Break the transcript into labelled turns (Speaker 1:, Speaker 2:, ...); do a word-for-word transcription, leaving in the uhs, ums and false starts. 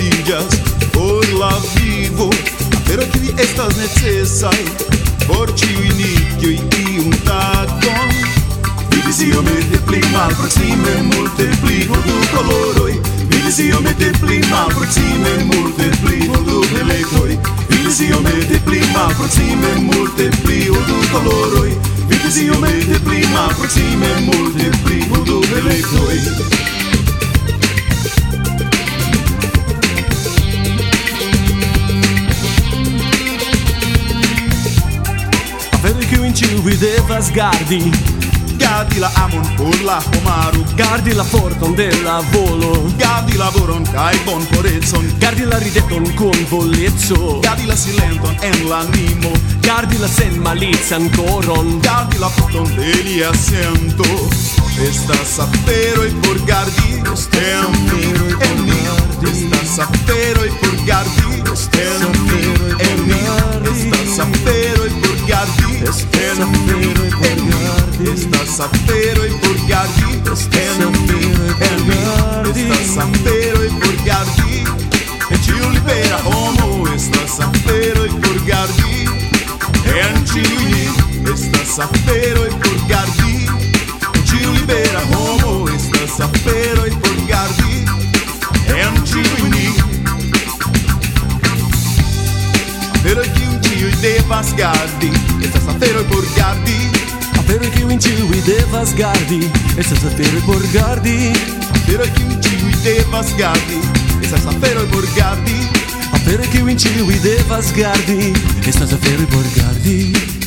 Speaker 1: pastillas por la vivo, pero que estas necesai por ciuinichio y un tacon. Vivisio multiplima proxime multiplico du coloroi. Vivisio multiplima proxime multiplico du electroi. Vivisio multiplima proxime multiplico du coloroi. Vivisio multiplima proxime multiplico du electroi.
Speaker 2: Ciui devas gardi,
Speaker 1: gardi la amon por la homaro,
Speaker 2: gardi la forton de la volo,
Speaker 1: gardi laboron kai bon porezon,
Speaker 2: gardi la rideton con volezzo,
Speaker 1: gardi la silenton en l'animo,
Speaker 2: gardi la sen malizan coron,
Speaker 1: gardi la fruton de lia sento. Estas aferoi por gardi en mi, en mi. Estas aferoi por gardi en mi, en mi. Estas aferoi por gardi en mi, en mi. Estas aferoi por gardi en mi, en mi. Estas aferoi por gardi en ciu libera homo. Estas aferoi por gardi en ciu. Estas aferoi por gardi en ciu libera homo. Estas aferoi por gardi en ciu. Aferoi kiu ciu devas gardi. Estas aferoi por gardi.
Speaker 2: Aferoi kiu ciui devas gardi. Estas aferoi por gardi.
Speaker 1: Aferoi kiu ciu devas gardi. Estas aferoi por gardi.
Speaker 2: Aferoi kiu ciui devas gardi. Estas aferoi por gardi.